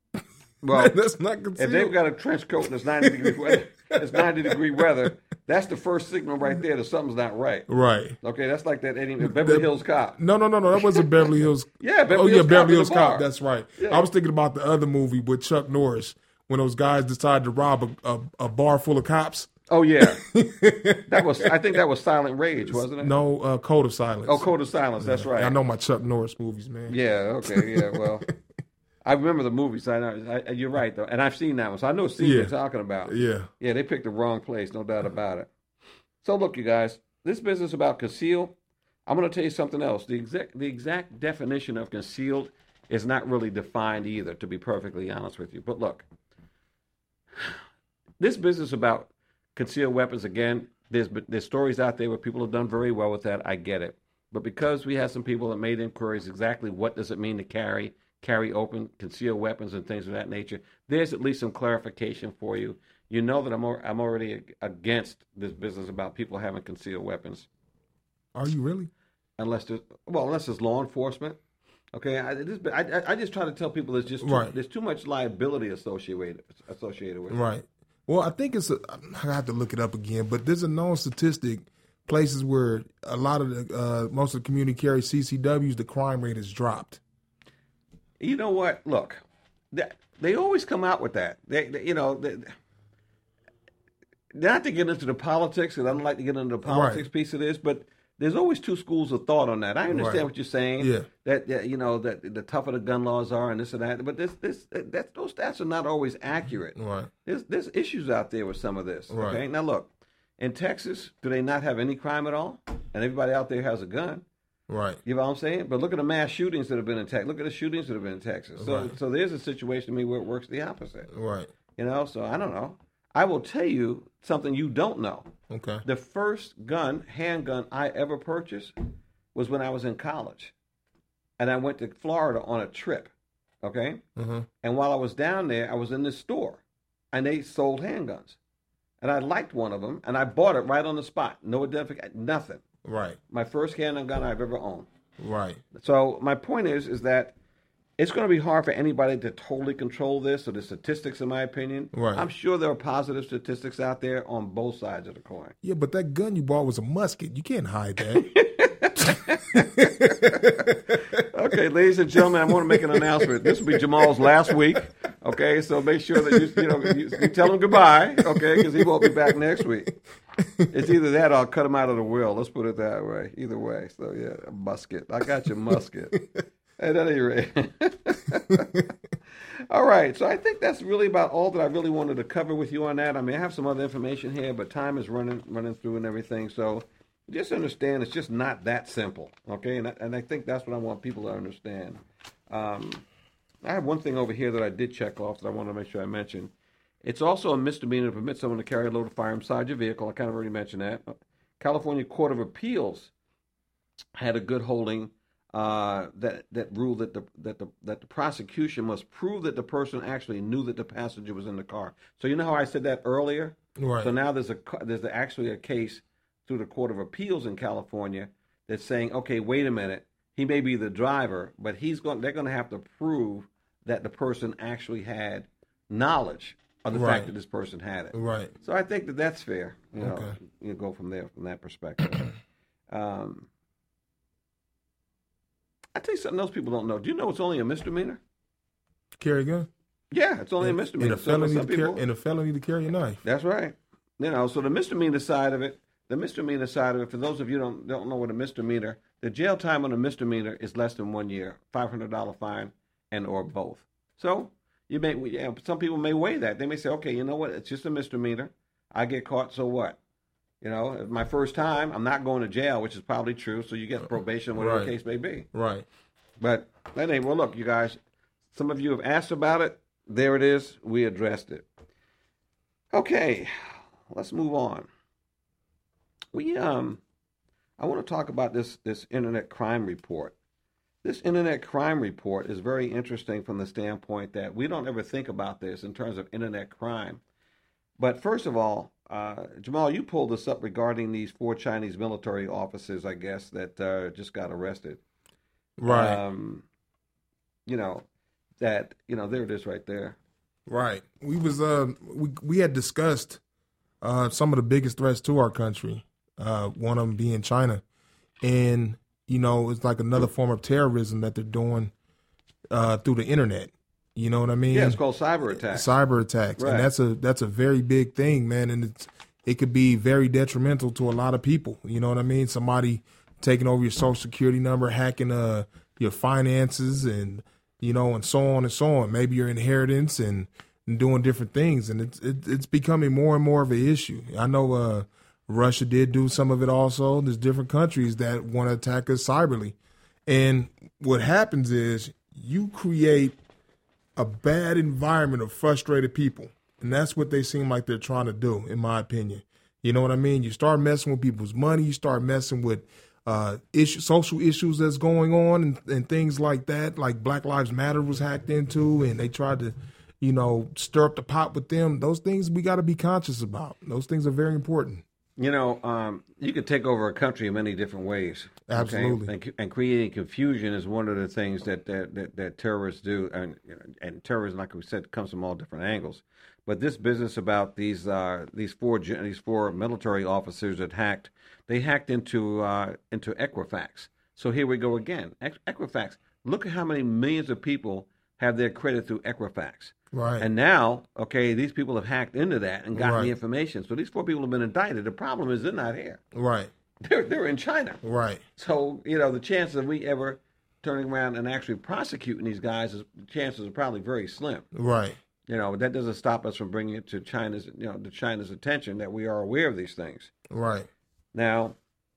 Well, that's not concealed. if they've got a trench coat and it's ninety degree weather, it's ninety degree weather, that's the first signal right there that something's not right. Right. Okay, that's like that Eddie, Beverly That- Hills Cop. No, no, no, no. That wasn't Beverly Hills. Yeah, Beverly oh, yeah, Hills Beverly Cop in Hills the Cop. bar. That's right. Yeah. I was thinking about the other movie with Chuck Norris when those guys decided to rob a, a, a bar full of cops. Oh yeah, that was. I think that was Silent Rage, wasn't it? No, uh, Code of Silence. Oh, Code of Silence. That's right. I know my Chuck Norris movies, man. Yeah. Okay. Yeah. Well, I remember the movies. I know. I, you're right though, and I've seen that one, so I know what scene Yeah. you're talking about. Yeah. Yeah, they picked the wrong place, no doubt about it. So look, you guys, this business about concealed, I'm going to tell you something else. The exact the exact definition of concealed is not really defined either, to be perfectly honest with you. But look, this business about concealed weapons, again, there's there's stories out there where people have done very well with that. I get it. But because we had some people that made inquiries exactly what does it mean to carry, carry open, concealed weapons and things of that nature, there's at least some clarification for you. You know that I'm I'm already against this business about people having concealed weapons. Are you really? Unless there's, well, unless it's law enforcement. Okay, I, this, I, I just try to tell people there's just too, Right. there's too much liability associated associated with it. Right. Well, I think it's a, I have to look it up again, but there's a known statistic, places where a lot of the, uh, most of the community carry C C Ws, the crime rate has dropped. You know what? Look, they, they always come out with that. They, they you know, they, not to get into the politics, and I don't like to get into the politics Right. piece of this, but there's always two schools of thought on that. I understand Right. what you're saying. Yeah. That, that you know that the tougher the gun laws are and this and that, but this this that those stats are not always accurate. Right. There's there's issues out there with some of this. Right. Okay. Now look, in Texas, do they not have any crime at all? And everybody out there has a gun. Right. You know what I'm saying? But look at the mass shootings that have been in Texas. Look at the shootings that have been in Texas. So Right. so there's a situation to me where it works the opposite. Right. You know, so I don't know. I will tell you something you don't know. Okay. The first gun, handgun I ever purchased was when I was in college. And I went to Florida on a trip. Okay? Mm-hmm. And while I was down there, I was in this store. And they sold handguns. And I liked one of them. And I bought it right on the spot. No identification, nothing. Right. My first handgun gun I've ever owned. Right. So my point is, is that it's going to be hard for anybody to totally control this or the statistics, in my opinion. Right. I'm sure there are positive statistics out there on both sides of the coin. Yeah, but that gun you bought was a musket. You can't hide that. Okay, ladies and gentlemen, I want to make an announcement. This will be Jamal's last week. Okay, so make sure that you you know you, you tell him goodbye. Okay, because he won't be back next week. It's either that or I'll cut him out of the will. Let's put it that way. Either way. So yeah, a musket. I got your musket. At any rate. All right. So I think that's really about all that I really wanted to cover with you on that. I mean, I have some other information here, but time is running running through and everything. So just understand it's just not that simple. Okay. And I, and I think that's what I want people to understand. Um, I have one thing over here that I did check off that I want to make sure I mention. It's also a misdemeanor to permit someone to carry a loaded firearm inside your vehicle. I kind of already mentioned that. California Court of Appeals had a good holding uh, that that ruled that the that the that the prosecution must prove that the person actually knew that the passenger was in the car. So you know how I said that earlier. Right. So now there's a there's actually a case through the Court of Appeals in California that's saying, okay, wait a minute, he may be the driver, but he's going they're going to have to prove that the person actually had knowledge of the Right. fact that this person had it. Right. So I think that that's fair. You know, Okay. you go from there from that perspective. um, I tell you something else people don't know. Do you know it's only a misdemeanor? Carry a gun? Yeah, it's only a And- misdemeanor. And a So for felony some to carry, people- and a felony to carry a knife. That's right. You know, so the misdemeanor side of it, the misdemeanor side of it, for those of you who don't don't know what a misdemeanor, the jail time on a misdemeanor is less than one year, five hundred dollar fine, and or both. So you may, yeah, some people may weigh that. They may say, okay, you know what? It's just a misdemeanor. I get caught, so what? You know, if my first time, I'm not going to jail, which is probably true. So you get probation, whatever Right. the case may be. Right. But anyway, well, look, you guys, some of you have asked about it. There it is. We addressed it. Okay, let's move on. We um, I want to talk about this this internet crime report. This internet crime report is very interesting from the standpoint that we don't ever think about this in terms of internet crime. But first of all, uh, Jamal, you pulled this up regarding these four Chinese military officers, I guess, that uh, just got arrested. Right. Um, you know, that, you know, there it is right there. Right. We was uh we we had discussed uh some of the biggest threats to our country. Uh one of them being China. And you know, it's like another form of terrorism that they're doing uh through the internet. You know what I mean? Yeah, it's called cyber attacks. Cyber attacks. Right. And that's a that's a very big thing, man, and it's it could be very detrimental to a lot of people. You know what I mean? Somebody taking over your social security number, hacking uh your finances, and you know, and so on and so on. Maybe your inheritance, and, and doing different things. And it's it, it's becoming more and more of an issue. I know uh, Russia did do some of it also. There's different countries that want to attack us cyberly. And what happens is you create a bad environment of frustrated people. And that's what they seem like they're trying to do, in my opinion. You know what I mean? You start messing with people's money. You start messing with uh, issue, social issues that's going on and, and things like that. Like Black Lives Matter was hacked into, and they tried to, you know, stir up the pot with them. Those things we got to be conscious about. Those things are very important. You know, um, you could take over a country in many different ways. Absolutely. Okay? And, and creating confusion is one of the things that that, that, that terrorists do. And, and terrorism, like we said, comes from all different angles. But this business about these uh, these four these four military officers that hacked, they hacked into uh, into Equifax. So here we go again. Equifax. Look at how many millions of people have their credit through Equifax. Right. And now, okay, these people have hacked into that and gotten Right. the information. So these four people have been indicted. The problem is they're not here. Right. They're they're in China. Right. So, you know, the chances of we ever turning around and actually prosecuting these guys, is, chances are probably very slim. Right. You know, that doesn't stop us from bringing it to China's, you know, to China's attention that we are aware of these things. Right. Now,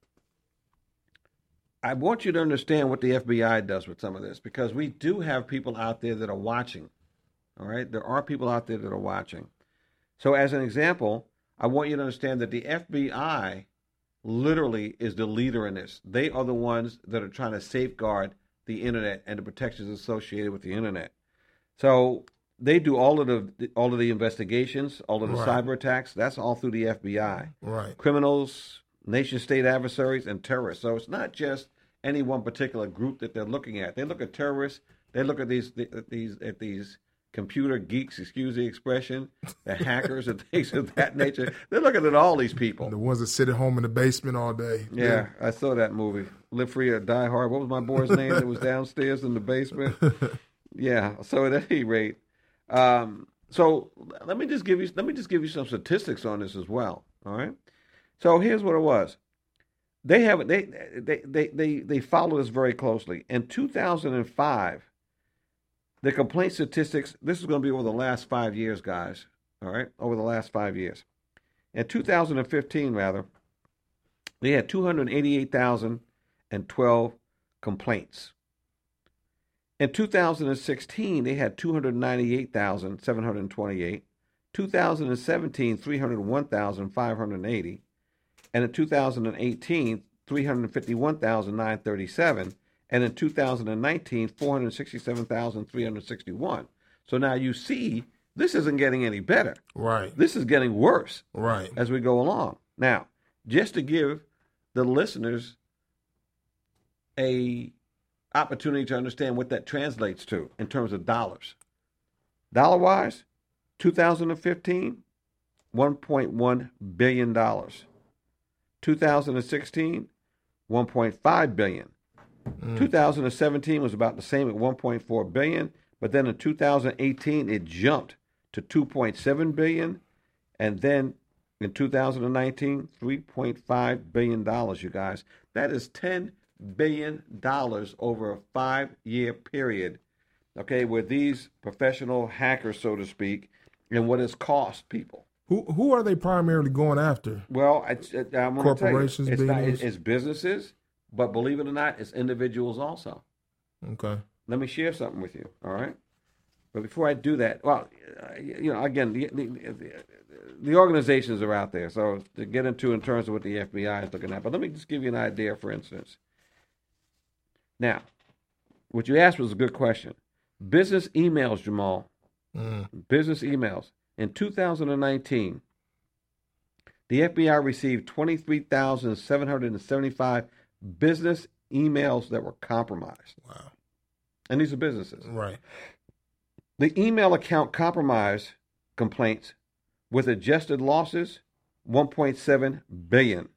I want you to understand what the F B I does with some of this, because we do have people out there that are watching. All right? There are people out there that are watching. So as an example, I want you to understand that the F B I literally is the leader in this. They are the ones that are trying to safeguard the internet and the protections associated with the internet. So they do all of the all of the investigations, all of the Right. cyber attacks. That's all through the F B I. Right. Criminals, nation-state adversaries, and terrorists. So it's not just any one particular group that they're looking at. They look at terrorists. They look at these at these at these computer geeks, excuse the expression, the hackers and things of that nature. They're looking at all these people. The ones that sit at home in the basement all day. Yeah, I saw that movie, Live Free or Die Hard. What was my boy's name that was downstairs in the basement? Yeah. So at any rate, um, so let me just give you let me just give you some statistics on this as well. All right. So here's what it was. They have they they they they they follow this very closely. In two thousand five, the complaint statistics. This is going to be over the last five years, guys. All right, over the last five years. In two thousand fifteen, rather, they had two hundred eighty-eight thousand twelve complaints. In two thousand sixteen, they had two hundred ninety-eight thousand seven hundred twenty-eight. two thousand seventeen, three hundred one thousand five hundred eighty. And in two thousand eighteen, three hundred fifty-one thousand nine hundred thirty-seven. And in two thousand nineteen, four hundred sixty-seven thousand three hundred sixty-one. So now you see, this isn't getting any better. Right. This is getting worse Right. as we go along. Now, just to give the listeners a opportunity to understand what that translates to in terms of dollars. Dollar-wise, two thousand fifteen, one point one billion dollars. two thousand sixteen, one point five billion dollars. Mm. two thousand seventeen was about the same at one point four billion dollars, but then in two thousand eighteen it jumped to two point seven billion dollars, and then in two thousand nineteen, three point five billion dollars, you guys. That is ten billion dollars over a five-year period, okay, with these professional hackers, so to speak, and what it's cost people. Who who are they primarily going after? Well, I, I'm going to tell you, Corporations, it's, not, billionaires? it's businesses, but believe it or not, it's individuals also. Okay. Let me share something with you, all right? But before I do that, well, uh, you know, again, the, the, the organizations are out there, so to get into in terms of what the F B I is looking at. But let me just give you an idea, for instance. Now, what you asked was a good question. Business emails, Jamal. Mm. Business emails. In two thousand nineteen, the F B I received twenty-three thousand seven hundred seventy-five business emails that were compromised. Wow. And these are businesses. Right. The email account compromise complaints with adjusted losses, one point seven billion dollars.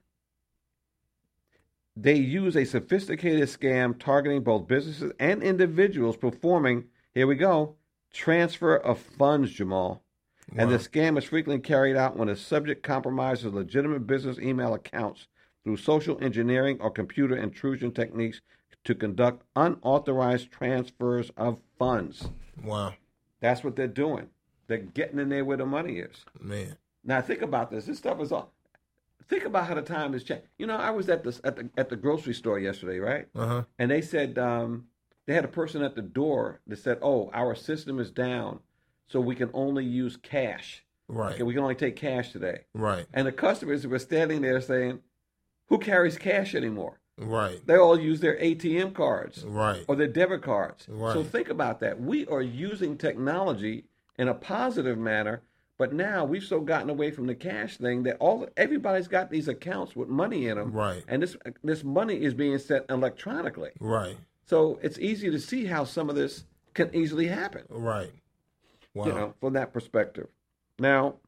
They use a sophisticated scam targeting both businesses and individuals performing, here we go, transfer of funds, Jamal. Wow. And the scam is frequently carried out when a subject compromises legitimate business email accounts through social engineering or computer intrusion techniques to conduct unauthorized transfers of funds. Wow. That's what they're doing. They're getting in there where the money is. Man. Now think about this. This stuff is all. Think about how the time has changed. You know, I was at the at the at the grocery store yesterday, right? Uh-huh. And they said um, they had a person at the door that said, "Oh, our system is down, so we can only use cash. Right. Okay, we can only take cash today." Right. And the customers were standing there saying, "Who carries cash anymore?" Right. They all use their A T M cards Right. or their debit cards. Right. So think about that. We are using technology in a positive manner, But now we've so gotten away from the cash thing that all everybody's got these accounts with money in them, Right. And this this money is being sent electronically, Right. So it's easy to see how some of this can easily happen, Right. Wow. you know, from that perspective. Now,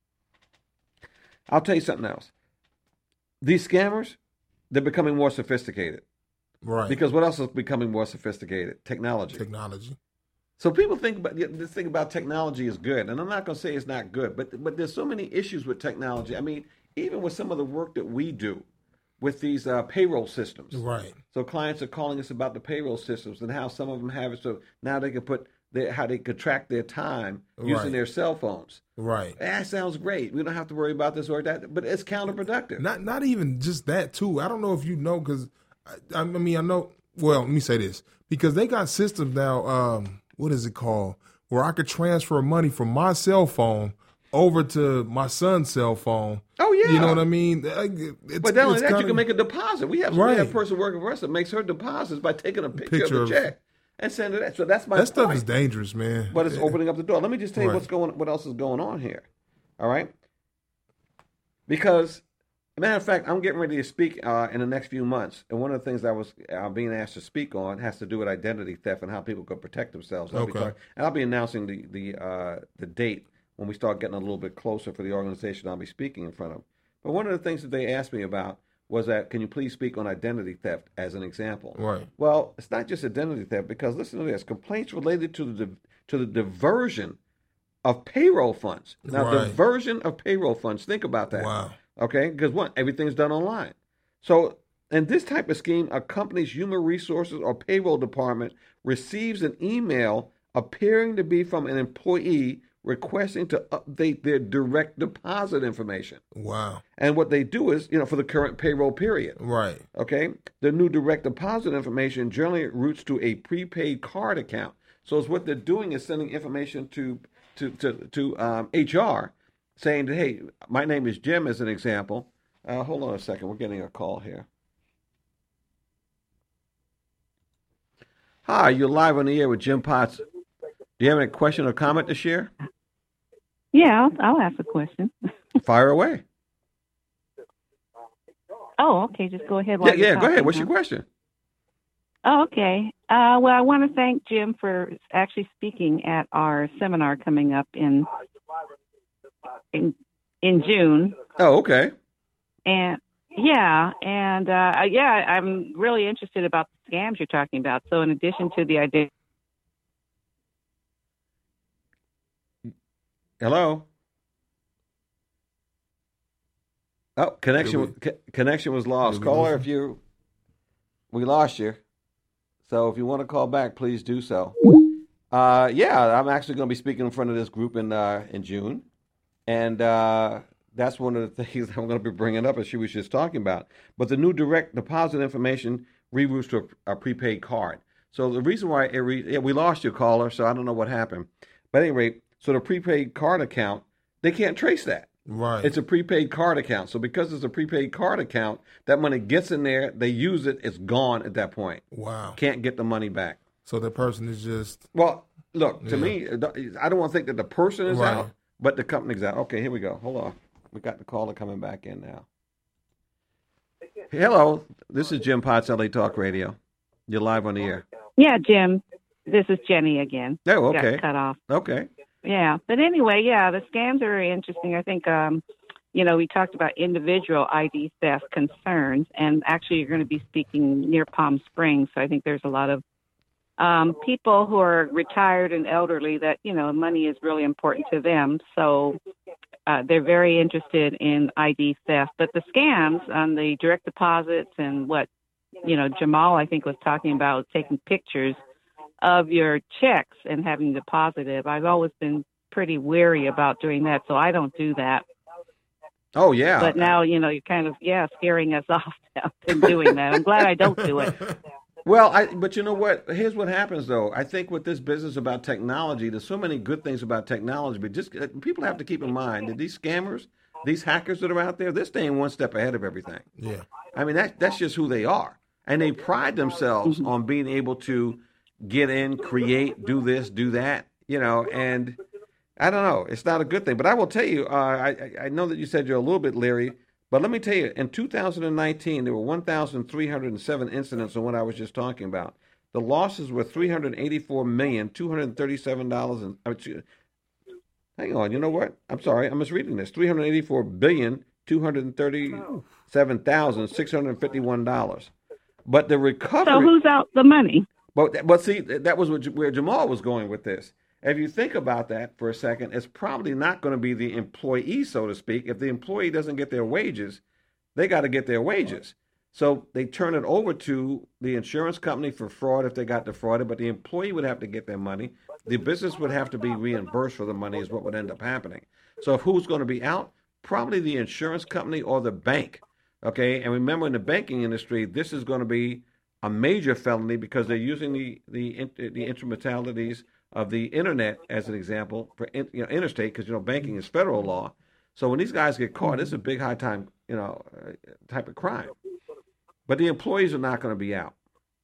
I'll tell you something else. These scammers, they're becoming more sophisticated. Right. Because what else is becoming more sophisticated? Technology. Technology. So people think about this thing about technology is good, and I'm not going to say it's not good, but but there's so many issues with technology. I mean, even with some of the work that we do with these uh, payroll systems. Right. So clients are calling us about the payroll systems and how some of them have it. So now they can put their, how they could track their time using Right. their cell phones. Right. That sounds great. We don't have to worry about this or that, but it's counterproductive. Not not even just that too. I don't know if you know because I, I mean I know. Well, let me say this because they got systems now. Um, what is it called? Where I could transfer money from my cell phone over to my son's cell phone. Oh yeah, you know what I mean. It's, but not only it's that, kinda, you can make a deposit. We have, Right. we have a person working for us that makes her deposits by taking a picture, Picture of of- the check and sending it. So that's my that stuff point. is dangerous, man. But it's opening up the door. Let me just tell you Right. what's going, what else is going on here. All right, because matter of fact, I'm getting ready to speak uh, in the next few months, and one of the things I was uh, being asked to speak on has to do with identity theft and how people could protect themselves. I'll be Okay. talking, and I'll be announcing the the uh, the date when we start getting a little bit closer for the organization I'll be speaking in front of. But one of the things that they asked me about was that, can you please speak on identity theft as an example? Right. Well, it's not just identity theft, because listen to this: complaints related to the to the diversion of payroll funds. Now, Right. diversion of payroll funds. Think about that. Wow. Okay, because one, everything's done online. So, in this type of scheme, a company's human resources or payroll department receives an email appearing to be from an employee requesting to update their direct deposit information. Wow. And what they do is, you know, for the current payroll period. Right. Okay, the new direct deposit information generally routes to a prepaid card account. So, it's what they're doing is sending information to to to, to um, H R, saying that, hey, my name is Jim, as an example. Uh, hold on a second, we're getting a call here. Hi, you're live on the air with Jim Potts. Do you have any question or comment to share? Yeah, I'll, I'll ask a question. Fire away. Oh, okay. Just go ahead. Yeah, While you're yeah, go ahead. talking, What's huh? your question? Oh, okay. Uh, well, I want to thank Jim for actually speaking at our seminar coming up in in in June. Oh, okay. And yeah, and uh, yeah, I'm really interested about the scams you're talking about. So, in addition to the idea. Hello? Oh, connection Did we- co- connection was lost. Did we Caller, lose if you we lost you. So if you want to call back, please do so. Uh, yeah, I'm actually going to be speaking in front of this group in uh, in June, and uh, that's one of the things I'm going to be bringing up, as she was just talking about. But the new direct deposit information reroutes to a, a prepaid card. So the reason why it re- yeah, we lost your caller, so I don't know what happened. But at any rate, so the prepaid card account, they can't trace that. Right. It's a prepaid card account. So because it's a prepaid card account, that money gets in there, they use it, it's gone at that point. Wow. Can't get the money back. So the person is just Well, look, to Yeah. me, I don't want to think that the person is Right. out, but the company's out. Okay, here we go. Hold on. We got the caller coming back in now. Hello, this is Jim Potts, L A Talk Radio. You're live on the air. Yeah, Jim. This is Jenny again. Oh, okay. Got cut off. Okay. Yeah, but anyway, yeah, the scams are very interesting. I think, um, you know, we talked about individual I D theft concerns, and actually you're going to be speaking near Palm Springs, so I think there's a lot of um, people who are retired and elderly that, you know, money is really important to them, so uh, they're very interested in I D theft. But the scams on the direct deposits and what, you know, Jamal, I think, was talking about, taking pictures of your checks and having deposited. I've always been pretty wary about doing that, so I don't do that. Oh, yeah. But now, you know, you're kind of, yeah, scaring us off now in doing that. I'm glad I don't do it. Well, I, but you know what? Here's what happens, though. I think with this business about technology, there's so many good things about technology, but just uh, people have to keep in mind that these scammers, these hackers that are out there, they're staying one step ahead of everything. yeah. I mean, that, that's just who they are. And they pride themselves on being able to get in, create, do this, do that, you know, and I don't know. It's not a good thing. But I will tell you, uh, I, I I know that you said you're a little bit leery, but let me tell you, in two thousand nineteen, there were one thousand three hundred seven incidents on what I was just talking about. The losses were three hundred eighty-four million dollars, two hundred thirty-seven dollars. And, uh, hang on, you know what? I'm sorry, I'm misreading this. three hundred eighty-four billion dollars, two hundred thirty-seven thousand, six hundred fifty-one dollars. But the recovery. So who's out the money? But, but see, that was what, where Jamal was going with this. If you think about that for a second, it's probably not going to be the employee, so to speak. If the employee doesn't get their wages, they got to get their wages. So they turn it over to the insurance company for fraud if they got defrauded, but the employee would have to get their money. The business would have to be reimbursed for the money is what would end up happening. So if who's going to be out? Probably the insurance company or the bank. Okay, and remember in the banking industry, this is going to be a major felony because they're using the the the instrumentalities of the internet as an example for in, you know interstate because you know banking is federal law. So when these guys get caught, it's a big high time you know uh, type of crime. But the employees are not going to be out.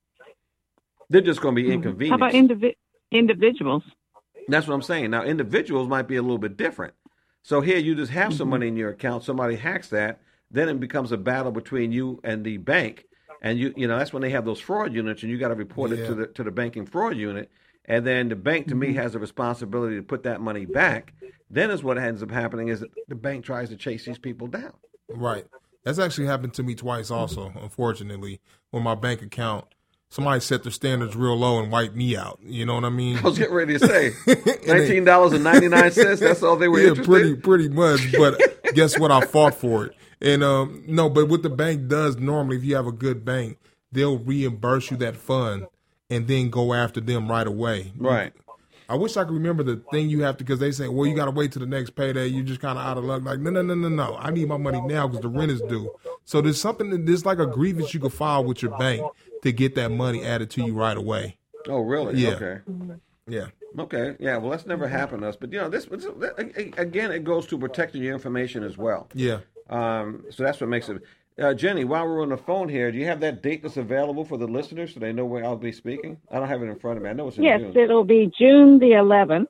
They're just going to be inconvenienced. How about indivi- individuals? That's what I'm saying. Now individuals might be a little bit different. So here you just have some Mm-hmm. money in your account. Somebody hacks that. Then it becomes a battle between you and the bank, and you you know that's when they have those fraud units, and you got to report Yeah. it to the to the banking fraud unit, and then the bank to me has a responsibility to put that money back. Then is what ends up happening is that the bank tries to chase these people down. Right. That's actually happened to me twice also, unfortunately, when my bank account, somebody set their standards real low and wiped me out. You know what I mean? I was getting ready to say nineteen dollars and ninety nine cents. That's all they were Yeah, interested. pretty pretty much. But guess what? I fought for it. And um, no, but what the bank does normally, if you have a good bank, they'll reimburse you that fund and then go after them right away. Right. I wish I could remember the thing you have to, because they say, well, you got to wait till the next payday. You just kind of out of luck. Like, no, no, no, no, no. I need my money now because the rent is due. So there's something, that, there's like a grievance you can file with your bank to get that money added to you right away. Oh, really? Yeah. Okay. Yeah. Okay. Yeah. Well, that's never happened to us. But you know, this again, it goes to protecting your information as well. Yeah. Um, so that's what makes it. Uh, Jenny, while we're on the phone here, do you have that date that's available for the listeners so they know where I'll be speaking? I don't have it in front of me. I know it's in Yes, June. it'll be June the eleventh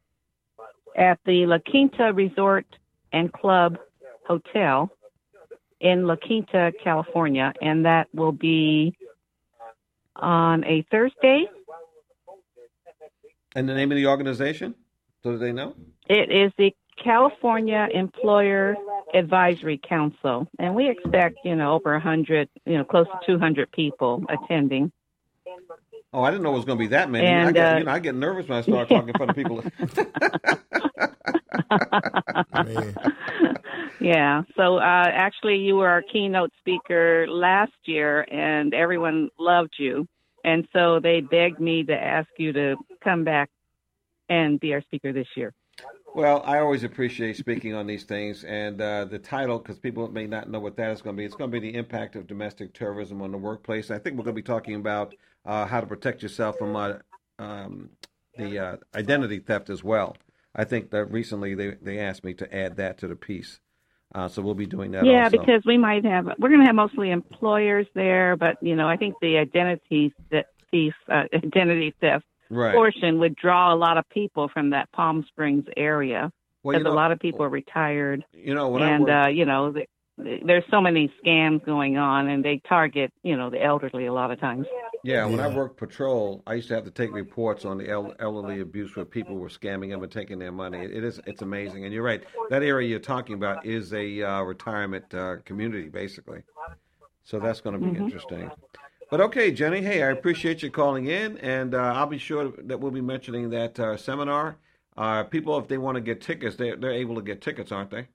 at the La Quinta Resort and Club Hotel in La Quinta, California, and that will be on a Thursday. And the name of the organization? So do they know? It is the California Employer Advisory Council, and we expect, you know, over a hundred, you know, close to two hundred people attending. Oh, I didn't know it was going to be that many. And, I get, uh, you know, I get nervous when I start talking in front of people. Man. Yeah. So uh, actually, you were our keynote speaker last year, and everyone loved you. And so they begged me to ask you to come back and be our speaker this year. Well, I always appreciate speaking on these things, and uh, the title, because people may not know what that is going to be, it's going to be the impact of domestic terrorism on the workplace. I think we're going to be talking about uh, how to protect yourself from uh, um, the uh, identity theft as well. I think that recently they, they asked me to add that to the piece, uh, so we'll be doing that Yeah, also. because we might have, we're going to have mostly employers there, but, you know, I think the identity th- piece, uh, identity theft Right. portion would draw a lot of people from that Palm Springs area, Well, because you know, a lot of people are retired. You know, when I and, worked, uh, you know, the, there's so many scams going on, and they target, you know, the elderly a lot of times. yeah, when I Yeah. worked patrol, I used to have to take reports on the el- elderly abuse where people were scamming them and taking their money. It is, it's amazing, and you're right. That area you're talking about is a uh, retirement uh, community, basically. So that's going to be Mm-hmm. interesting. But okay, Jenny, hey, I appreciate you calling in, and uh, I'll be sure that we'll be mentioning that uh, seminar. Uh, people, if they want to get tickets, they, they're able to get tickets, aren't they?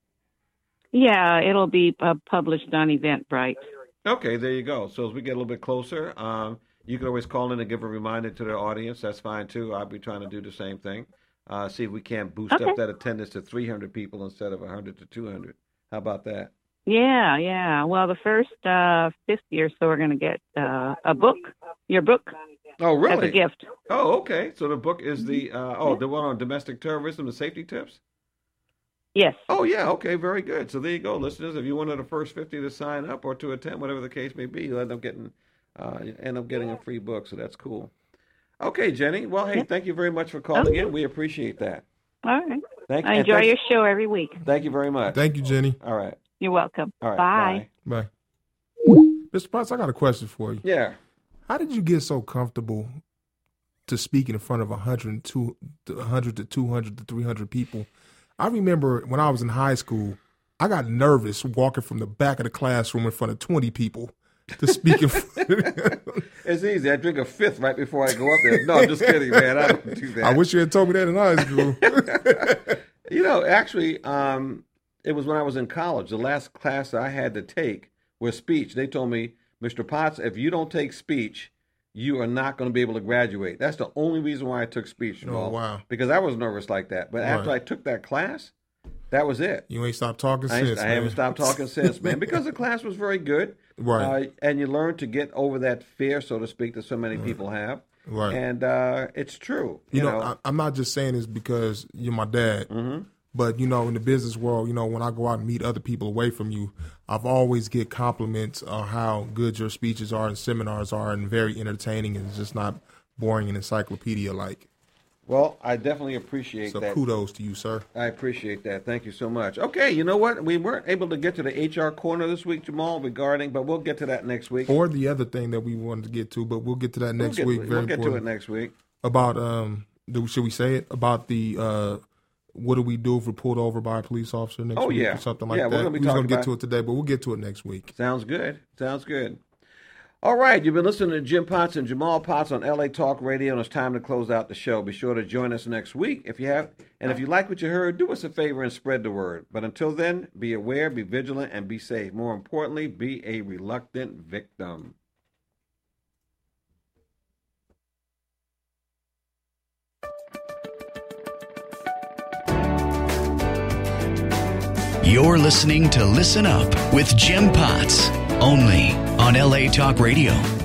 Yeah, it'll be uh, published on Eventbrite. Okay, there you go. So as we get a little bit closer, um, you can always call in and give a reminder to the audience. That's fine, too. I'll be trying to do the same thing. Uh, see if we can't boost Okay. up that attendance to three hundred people instead of one hundred to two hundred. How about that? Yeah, yeah. Well, the first uh, fifty or so are going to get uh, a book, your book, Oh, as a really? gift. Oh, okay. So the book is the, uh, oh, the one on domestic terrorism and safety tips? Yes. Oh, yeah. Okay. Very good. So there you go, listeners. If you wanted the first fifty to sign up or to attend, whatever the case may be, you'll end up getting, uh, you end up getting a free book. So that's cool. Okay, Jenny. Well, hey, thank you very much for calling Okay. in. We appreciate that. All right. Thank I and enjoy thank- your show every week. Thank you very much. Thank you, Jenny. All right. You're welcome. All right. Bye. Bye. Bye. Mister Potts, I got a question for you. Yeah. How did you get so comfortable to speak in front of one hundred, to one hundred to two hundred to three hundred people? I remember when I was in high school, I got nervous walking from the back of the classroom in front of twenty people to speak in front of them. It's easy. I drink a fifth right before I go up there. No, I'm just kidding, man. I don't do that. I wish you had told me that in high school. You know, actually, um, it was when I was in college. The last class I had to take was speech. They told me, Mister Potts, if you don't take speech, you are not going to be able to graduate. That's the only reason why I took speech. Oh, Jamal, wow. Because I was nervous like that. But after Right. I took that class, that was it. You ain't stopped talking I, since, I man. haven't stopped talking since, man, because the class was very good. Right. Uh, and you learn to get over that fear, so to speak, that so many people have. Right. And uh, it's true. You, You, know, I, I'm not just saying this because you're my dad, Mm-hmm. but, you know, in the business world, you know, when I go out and meet other people away from you, I've always get compliments on how good your speeches are and seminars are and very entertaining and just not boring and encyclopedia-like. Well, I definitely appreciate So that. kudos to you, sir. I appreciate that. Thank you so much. Okay, you know what? We weren't able to get to the H R corner this week, Jamal, regarding, but we'll get to that next week. Or the other thing that we wanted to get to, but we'll get to that next we'll get, week. Very We'll get to it important. next week. About, um, do, should we say it? About the, uh, what do we do if we're pulled over by a police officer next Oh, week yeah. or something like Yeah, we're that? gonna be we was going talking to get to about- it today, but we'll get to it next week. Sounds good. Sounds good. All right, you've been listening to Jim Potts and Jamal Potts on L A Talk Radio, and it's time to close out the show. Be sure to join us next week if you have, and if you like what you heard, do us a favor and spread the word. But until then, be aware, be vigilant, and be safe. More importantly, be a reluctant victim. You're listening to Listen Up with Jim Potts, only on L A Talk Radio.